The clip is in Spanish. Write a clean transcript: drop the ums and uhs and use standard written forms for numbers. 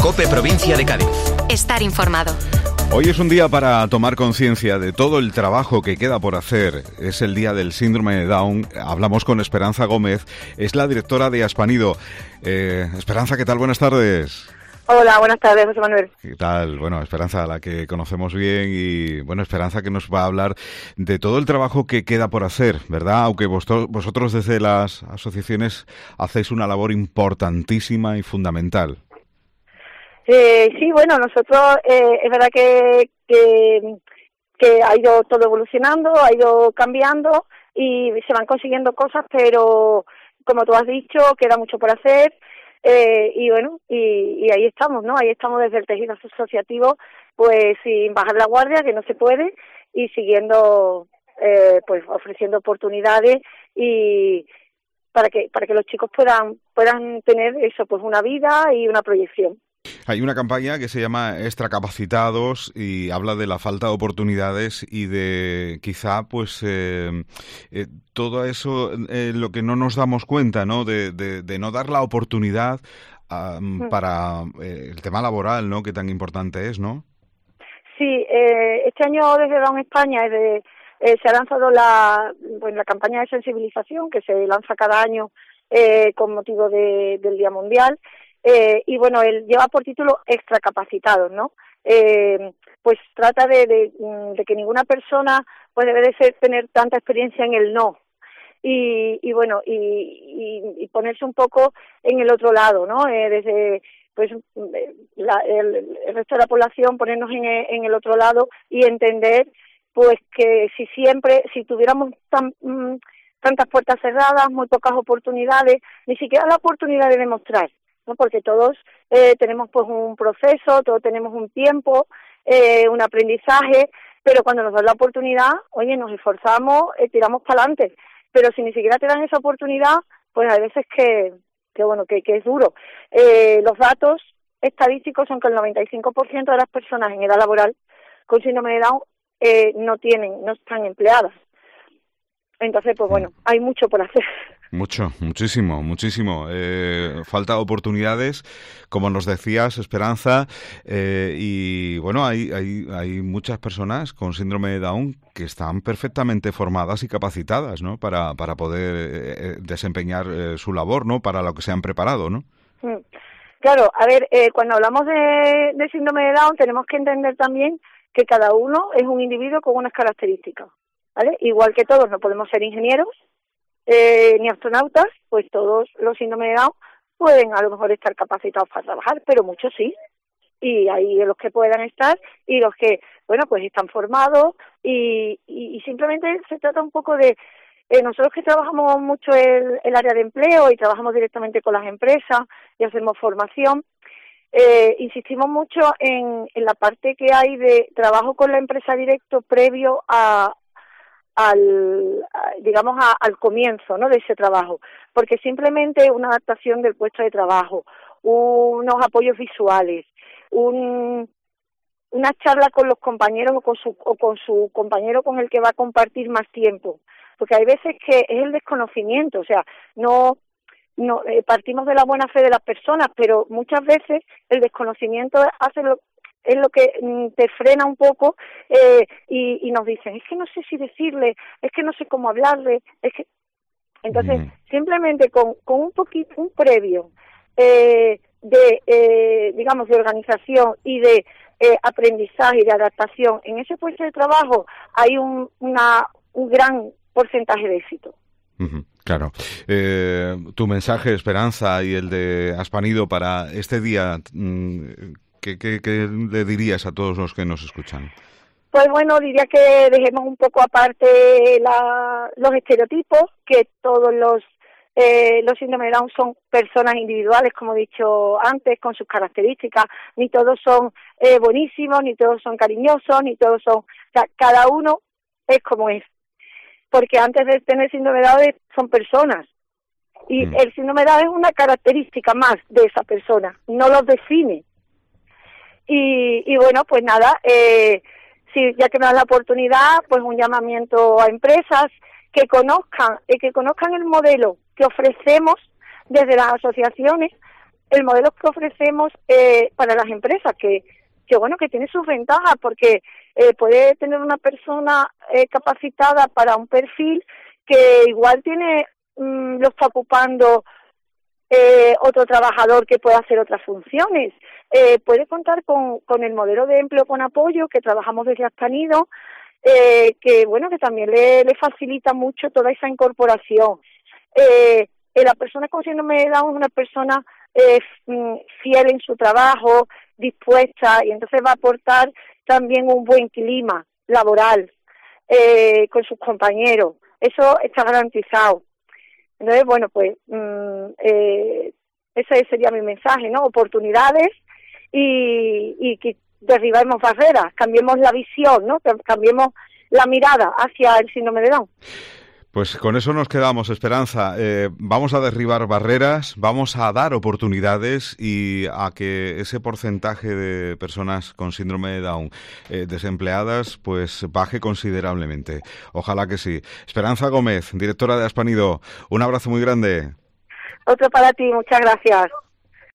COPE Provincia de Cádiz. Estar informado. Hoy es un día para tomar conciencia de todo el trabajo que queda por hacer. Es el día del síndrome de Down. Hablamos con Esperanza Gómez, es la directora de Aspanido. Esperanza, ¿qué tal? Buenas tardes. Hola, buenas tardes, José Manuel. ¿Qué tal? Bueno, Esperanza, a la que conocemos bien, y bueno, Esperanza que nos va a hablar de todo el trabajo que queda por hacer, ¿verdad? Aunque vosotros desde las asociaciones hacéis una labor importantísima y fundamental. Sí, bueno, nosotros es verdad que ha ido todo evolucionando, ha ido cambiando y se van consiguiendo cosas, pero como tú has dicho, queda mucho por hacer. Y bueno, y ahí estamos, ¿no? Ahí estamos desde el tejido asociativo, pues sin bajar la guardia, que no se puede, y siguiendo, pues ofreciendo oportunidades y para que los chicos puedan tener eso, pues una vida y una proyección. Hay una campaña que se llama Extracapacitados y habla de la falta de oportunidades y de quizá pues todo eso lo que no nos damos cuenta, ¿no? De no dar la oportunidad para el tema laboral, ¿no? Que tan importante es, ¿no? Sí, este año desde Down España se ha lanzado la campaña de sensibilización que se lanza cada año con motivo del Día Mundial. Y bueno, él lleva por título Extracapacitados, ¿no? Pues trata de que ninguna persona pues debe de tener tanta experiencia en el no y bueno y ponerse un poco en el otro lado, ¿no? Desde pues el resto de la población ponernos en el otro lado y entender pues que si tuviéramos tantas puertas cerradas, muy pocas oportunidades, ni siquiera la oportunidad de demostrar, ¿no? Porque todos tenemos pues un proceso, todos tenemos un tiempo, un aprendizaje, pero cuando nos dan la oportunidad, oye, nos esforzamos, tiramos para adelante, pero si ni siquiera te dan esa oportunidad, pues hay veces que es duro. Los datos estadísticos son que el 95% de las personas en edad laboral con síndrome de Down no están empleadas. Entonces, pues bueno, hay mucho por hacer. Muchísimo. Falta oportunidades, como nos decías, Esperanza, y bueno, hay muchas personas con síndrome de Down que están perfectamente formadas y capacitadas, ¿no? Para poder desempeñar su labor, ¿no? Para lo que se han preparado, ¿no? Claro, a ver, cuando hablamos de síndrome de Down tenemos que entender también que cada uno es un individuo con unas características, ¿vale? Igual que todos no podemos ser ingenieros ni astronautas, pues todos los síndromes de Down pueden a lo mejor estar capacitados para trabajar, pero muchos sí. Y hay los que puedan estar y los que, bueno, pues están formados y simplemente se trata un poco de nosotros que trabajamos mucho el área de empleo y trabajamos directamente con las empresas y hacemos formación, insistimos mucho en la parte que hay de trabajo con la empresa directo previo al comienzo, ¿no? De ese trabajo, porque simplemente una adaptación del puesto de trabajo, unos apoyos visuales, una charla con los compañeros o con su compañero con el que va a compartir más tiempo, porque hay veces que es el desconocimiento, o sea, no partimos de la buena fe de las personas, pero muchas veces el desconocimiento es lo que te frena un poco y nos dicen, es que no sé si decirle, es que no sé cómo hablarle, es que entonces simplemente con un previo de organización y de aprendizaje y de adaptación en ese puesto de trabajo hay un gran porcentaje de éxito. Claro. Tu mensaje, Esperanza, y el de Aspanido para este día, ¿qué le dirías a todos los que nos escuchan? Pues bueno, diría que dejemos un poco aparte los estereotipos, que todos los síndromes de Down son personas individuales, como he dicho antes, con sus características. Ni todos son buenísimos, ni todos son cariñosos, ni todos son... O sea, cada uno es como es. Porque antes de tener síndrome de Down son personas. Y el síndrome de Down es una característica más de esa persona, no los define. Y bueno, pues nada, si ya que me dan la oportunidad, pues un llamamiento a empresas que conozcan el modelo que ofrecemos desde las asociaciones el modelo que ofrecemos para las empresas, que bueno, que tiene sus ventajas, porque puede tener una persona capacitada para un perfil que igual lo está ocupando otro trabajador que pueda hacer otras funciones. Puede contar con el modelo de empleo con apoyo que trabajamos desde Aspanido, que bueno, que también le facilita mucho toda esa incorporación. La persona con síndrome de Down es una persona fiel en su trabajo, dispuesta, y entonces va a aportar también un buen clima laboral con sus compañeros. Eso está garantizado. Entonces, bueno, pues ese sería mi mensaje, ¿no? Oportunidades y que derribemos barreras, cambiemos la visión, ¿no? Cambiemos la mirada hacia el síndrome de Down. Pues con eso nos quedamos, Esperanza. Vamos a derribar barreras, vamos a dar oportunidades y a que ese porcentaje de personas con síndrome de Down desempleadas pues baje considerablemente. Ojalá que sí. Esperanza Gómez, directora de Aspanido, un abrazo muy grande. Otro para ti, muchas gracias.